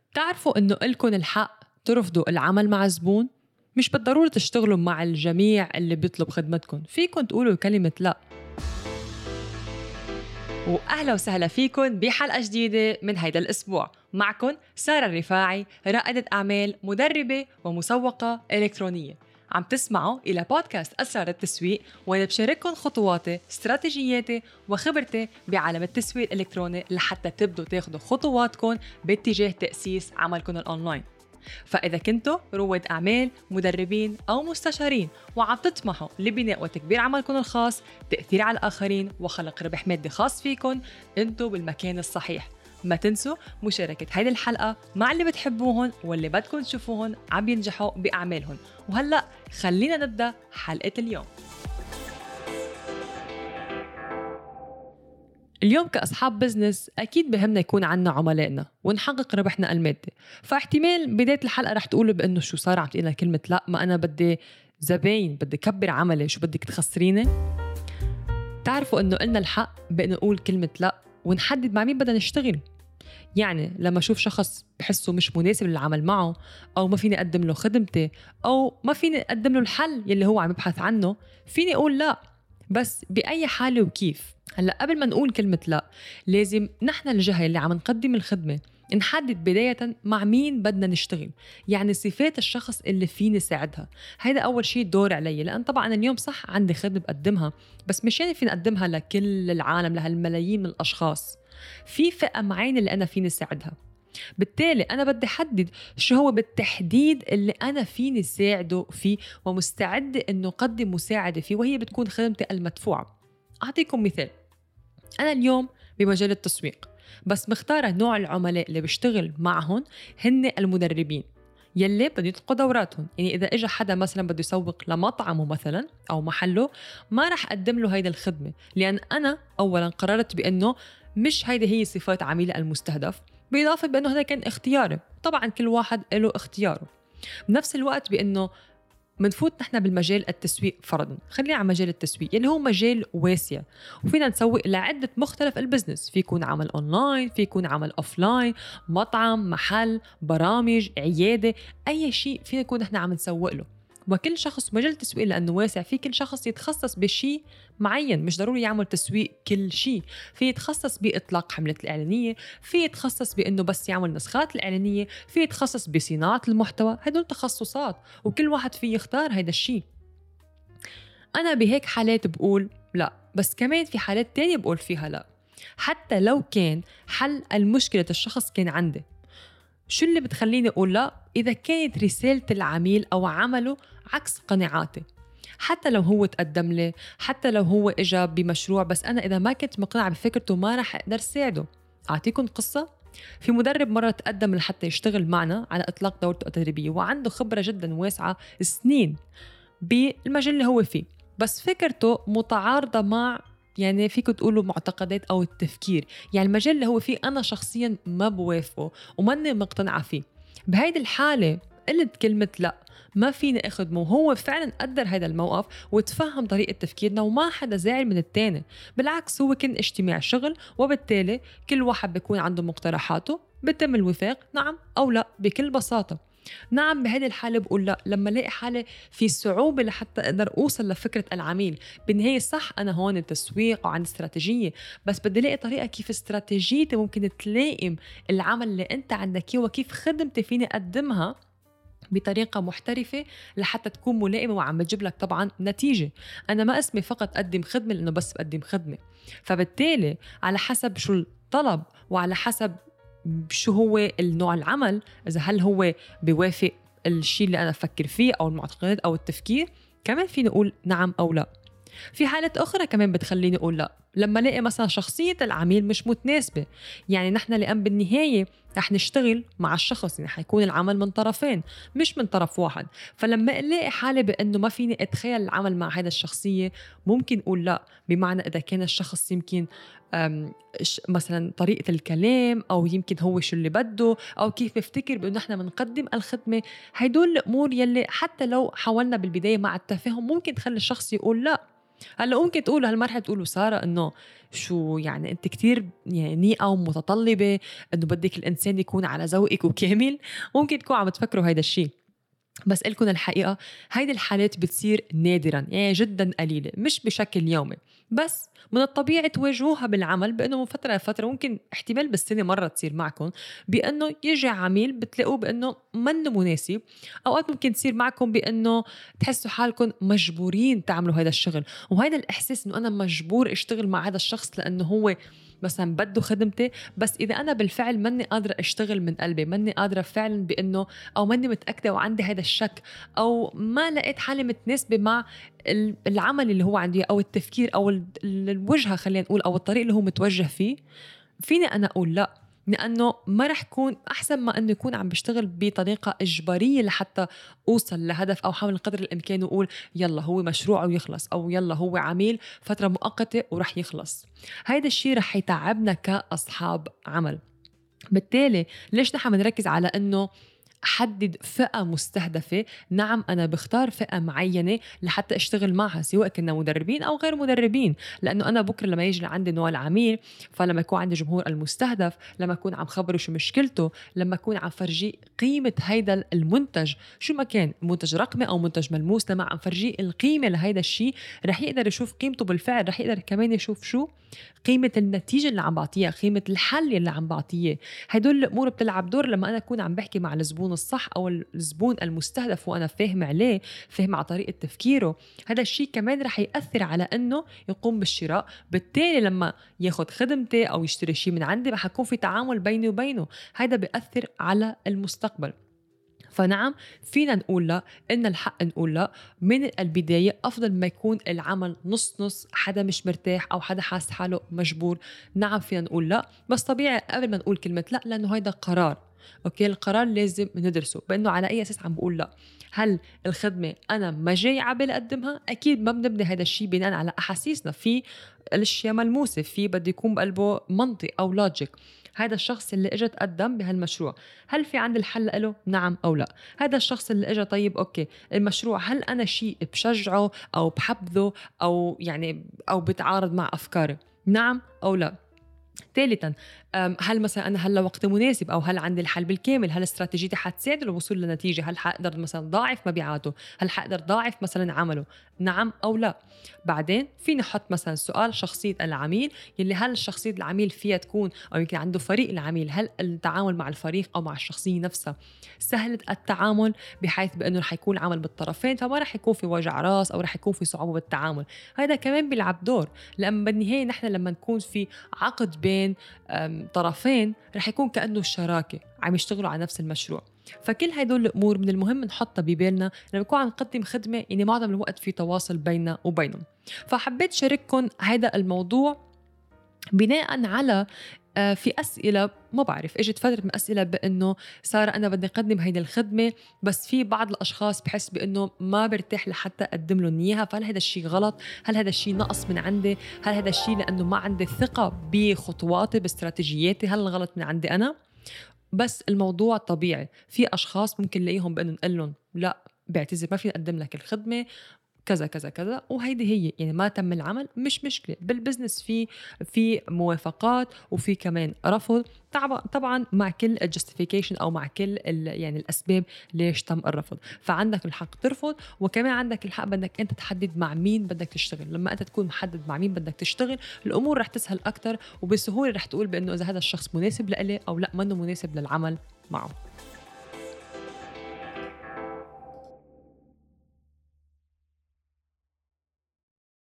تعرفوا إنه إلكن الحق ترفضوا العمل مع زبون؟ مش بالضرورة تشتغلوا مع الجميع اللي بيطلب خدمتكن، فيكن تقولوا كلمة لأ. وأهلا وسهلا فيكن بحلقة جديدة من هيدا الأسبوع. معكن سارة الرفاعي، رائدة أعمال، مدربة ومسوقة إلكترونية. عم تسمعوا إلى بودكاست أسرار التسويق، وأنا بشارككن خطواتي، استراتيجياتي وخبرتي بعالم التسويق الإلكتروني لحتى تبدوا تاخدوا خطواتكن باتجاه تأسيس عملكن الأونلاين. فإذا كنتوا رواد أعمال، مدربين أو مستشارين وعم تطمحوا لبناء وتكبير عملكم الخاص، تأثير على الآخرين وخلق ربح مادي خاص فيكن، انتوا بالمكان الصحيح. ما تنسوا مشاركة هيدي الحلقة مع اللي بتحبوهن واللي بدكن تشوفوهن عم ينجحوا بأعمالهم. وهلأ خلينا نبدأ حلقة اليوم. اليوم كأصحاب بزنس أكيد بهمنا يكون عنا عملائنا ونحقق ربحنا المادي. فاحتمال بداية الحلقة رح تقولوا بأنه شو صار عم تقولنا كلمة لا، ما أنا بدي زباين، بدي كبر عملي، شو بدك تخسريني؟ تعرفوا أنه قلنا الحق بأنه نقول كلمة لا ونحدد مع مين بدنا نشتغل. يعني لما أشوف شخص بحسه مش مناسب للعمل معه، أو ما فيني أقدم له خدمتي، أو ما فيني أقدم له الحل يلي هو عم يبحث عنه، فيني أقول لا. بس بأي حالة وكيف؟ هلأ قبل ما نقول كلمة لا، لازم نحن الجهة اللي عم نقدم الخدمة نحدد بداية مع مين بدنا نشتغل، يعني صفات الشخص اللي فيني ساعدها. هيدا أول شيء دور علي، لأن طبعا اليوم صح عندي خدمة بقدمها، بس مش يعني فيني أقدمها لكل العالم، لهالملايين من الأشخاص. في فئة معينة اللي أنا فيني ساعدها. بالتالي أنا بدي أحدد شو هو بالتحديد اللي أنا فيني ساعده فيه ومستعدة أنه أقدم مساعدة فيه، وهي بتكون خدمتي المدفوعة. أعطيكم مثال، أنا اليوم بمجال التسويق، بس مختارة نوع العملاء اللي بشتغل معهم هن المدربين يلي بدي يطلقوا دوراتهم. يعني إذا إجا حدا مثلا بده يسوق لمطعمه مثلا أو محله، ما رح أقدم له هيدا الخدمة، لأن أنا أولا قررت بأنه مش هيدا هي صفات عميلي المستهدف، بإضافة بأنه هذا كان اختياري. طبعا كل واحد له اختياره. بنفس الوقت بأنه منفوت نحن بالمجال التسويق فرضاً، خلينا على مجال التسويق اللي هو مجال واسع، وفينا نسوق لعدة مختلف البزنس. في يكون عمل أونلاين، في يكون عمل أوفلاين، مطعم، محل، برامج، عيادة، أي شيء فينا نكون نحن عم نسوق له. وكل شخص مجال التسويق لأنه واسع، في كل شخص يتخصص بشيء معين، مش ضروري يعمل تسويق كل شيء. في يتخصص بإطلاق حملة الإعلانية، في يتخصص بأنه بس يعمل نسخات الإعلانية، في يتخصص بصناعة المحتوى. هدول تخصصات وكل واحد فيه يختار هيدا الشيء. أنا بهيك حالات بقول لا، بس كمان في حالات تانية بقول فيها لا، حتى لو كان حل المشكلة الشخص كان عندي. شو اللي بتخليني أقول لا؟ إذا كانت رسالة العميل أو عمله عكس قناعاتي. حتى لو هو تقدم لي، حتى لو هو إجا بمشروع، بس أنا إذا ما كنت مقنعة بفكرته ما رح أقدر ساعده. أعطيكم قصة. في مدرب مرة تقدم لحتى يشتغل معنا على إطلاق دورته التدريبية، وعنده خبرة جدا واسعة سنين بالمجال اللي هو فيه، بس فكرته متعارضة مع، يعني فيكم تقولوا معتقدات أو التفكير. يعني المجال اللي هو فيه أنا شخصياً ما بوافقه وماني مقتنعة فيه. بهيدي الحالة قلت كلمة لا، ما فيني أخدمه. وهو فعلاً قدر هذا الموقف وتفهم طريقة تفكيرنا، وما حدا زعل من التاني. بالعكس، هو كان اجتماع شغل، وبالتالي كل واحد بيكون عنده مقترحاته، بتم الوفاق نعم أو لا بكل بساطة. نعم بهذه الحالة بقول لا لما لاقي حالة في صعوبة لحتى أقدر أوصل لفكرة العميل. بالنهاية صح أنا هون تسويق وعن استراتيجية، بس بدي لاقي طريقة كيف استراتيجيتي ممكن تلائم العمل اللي أنت عندك، وكيف خدمتي فيني أقدمها بطريقة محترفة لحتى تكون ملائمة وعم بتجيب لك طبعا نتيجة. أنا ما اسمي فقط أقدم خدمة لأنه بس بقدم خدمة. فبالتالي على حسب شو الطلب وعلى حسب شو هو النوع العمل، إذا هل هو بيوافق الشيء اللي أنا أفكر فيه أو المعتقدات أو التفكير، كمان فيني أقول نعم أو لا. في حالات أخرى كمان بتخليني أقول لا لما لاقي مثلا شخصية العميل مش متناسبة. يعني نحن لأن بالنهاية رح نشتغل مع الشخص، يعني حيكون العمل من طرفين مش من طرف واحد. فلما الاقي حالة بأنه ما فيني أتخيل العمل مع هذا الشخصية، ممكن أقول لا. بمعنى إذا كان الشخص يمكن مثلا طريقة الكلام، أو يمكن هو شو اللي بده، أو كيف بفتكر بأنه نحن منقدم الخدمة، هيدول الأمور يلي حتى لو حاولنا بالبداية مع التفاهم ممكن تخلي الشخص يقول لا. هلا ممكن تقولوا هالمرحله تقولوا ساره انه شو يعني انت كتير يعني نيئه ومتطلبه انه بدك الانسان يكون على ذوقك وكامل. ممكن تكونوا عم تفكروا هيدا الشيء، بس لكم الحقيقة هيدي الحالات بتصير نادرا، يعني جدا قليلة، مش بشكل يومي. بس من الطبيعي تواجهوها بالعمل بأنه من فترة لفترة ممكن احتمال بالسنة مرة تصير معكم بأنه يجي عميل بتلاقوه بأنه منه مناسب. أوقات ممكن تصير معكم بأنه تحسوا حالكم مجبورين تعملوا هذا الشغل، وهذا الإحساس أنه أنا مجبور أشتغل مع هذا الشخص لأنه هو مثلا بده خدمتي، بس إذا أنا بالفعل ماني قادرة أشتغل من قلبي، ماني قادرة فعلا بأنه أو ماني متأكدة وعندي هذا الشك أو ما لقيت حالي متناسبة مع العمل اللي هو عندي أو التفكير أو الوجهة خلينا نقول أو الطريق اللي هو متوجه فيه، فيني أنا أقول لأ، لأنه ما رح يكون أحسن ما أنه يكون عم بشتغل بطريقة إجبارية لحتى أوصل لهدف أو حاول قدر الإمكان وأقول يلا هو مشروع ويخلص أو يلا هو عميل فترة مؤقتة ورح يخلص. هيدا الشيء رح يتعبنا كأصحاب عمل. بالتالي ليش نحن بنركز على أنه أحدد فئة مستهدفة؟ نعم أنا بختار فئة معينة لحتى أشتغل معها سواء كنا مدربين أو غير مدربين، لأنه أنا بكرة لما يجي عندي نوع العميل، فلما يكون عندي جمهور المستهدف، لما أكون عم خبره شو مشكلته، لما أكون عم فرجيه قيمة هيدا المنتج شو ما كان، منتج رقمي أو منتج ملموس، لما عم فرجيه القيمة لهيدا الشيء رح يقدر يشوف قيمته بالفعل، رح يقدر كمان يشوف شو قيمة النتيجة اللي عم بعطيها، قيمة الحل اللي عم بعطيه. هدول الأمور بتلعب دور لما أنا أكون عم بحكي مع الزبون الصح أو الزبون المستهدف وأنا فاهم عليه، فاهم على طريقة تفكيره. هذا الشيء كمان رح يأثر على أنه يقوم بالشراء. بالتالي لما ياخد خدمتي أو يشتري شيء من عندي رح يكون في تعامل بيني وبينه، هذا بيأثر على المستقبل. فنعم فينا نقول لا، إن الحق نقول لا من البداية، أفضل ما يكون العمل نص نص، حدا مش مرتاح أو حدا حاس حاله مجبور. نعم فينا نقول لا، بس طبيعي قبل ما نقول كلمة لا لأنه هيدا قرار. أوكي القرار لازم ندرسه بأنه على أي أساس عم بقول لا. هل الخدمة أنا ما جاي عبالي أقدمها؟ أكيد ما بنبني هذا الشيء بناء على أحاسيسنا، في الاشياء ملموسة، في بده يكون بقلبه منطق أو لوجيك. هذا الشخص اللي اجى تقدم بهالمشروع هل في عندي الحل له؟ نعم أو لا. هذا الشخص اللي اجى طيب أوكي المشروع هل أنا شيء بشجعه أو بحبذه أو يعني أو بتعارض مع أفكاري؟ نعم أو لا. ثالثاً هل مثلا أنا هلا وقت مناسب أو هل عندي الحل بالكامل؟ هل استراتيجيتي حتساعد للوصول لنتيجة؟ هل حقدر مثلا ضاعف مبيعاته؟ هل حقدر ضاعف مثلا عمله؟ نعم أو لا. بعدين في نحط مثلا سؤال شخصية العميل، يلي هل شخصية العميل فيها تكون أو يمكن عنده فريق العميل، هل التعامل مع الفريق أو مع الشخصية نفسها سهلة التعامل بحيث بأنه رح يكون عمل بالطرفين فما رح يكون في وجع راس أو رح يكون في صعوبة بالتعامل. هذا كمان بيلعب دور، لأن بالنهاية نحن لما نكون في عقد بين طرفين رح يكون كأنه الشراكة عم يشتغلوا على نفس المشروع. فكل هدول الأمور من المهم نحطها ببالنا لما نكون عم نقدم خدمة، يعني معظم الوقت في تواصل بيننا وبينهم. فحبيت شارككم هذا الموضوع بناء على في أسئلة ما بعرف اجت فترة من أسئلة بأنه سارة أنا بدي أقدم هيدا الخدمة بس في بعض الأشخاص بحس بأنه ما برتاح لحتى أقدم لهم إياها، فهل هذا الشيء غلط؟ هل هذا الشيء نقص من عندي؟ هل هذا الشيء لأنه ما عندي ثقة بخطواتي باستراتيجياتي؟ هل الغلط من عندي أنا؟ بس الموضوع طبيعي، في أشخاص ممكن نلاقيهم بأنه نقول لهم لا بعتذر ما فينا نقدم لك الخدمة كذا كذا كذا، وهيدي هي يعني ما تم العمل مش مشكلة. بالبزنس في موافقات وفي كمان رفض، طبعا مع كل الجستيفيكيشن او مع كل يعني الاسباب ليش تم الرفض. فعندك الحق ترفض، وكمان عندك الحق بدك انت تحدد مع مين بدك تشتغل. لما انت تكون محدد مع مين بدك تشتغل الامور رح تسهل اكتر، وبسهولة رح تقول بانه اذا هذا الشخص مناسب لإلي او لا منه مناسب للعمل معه.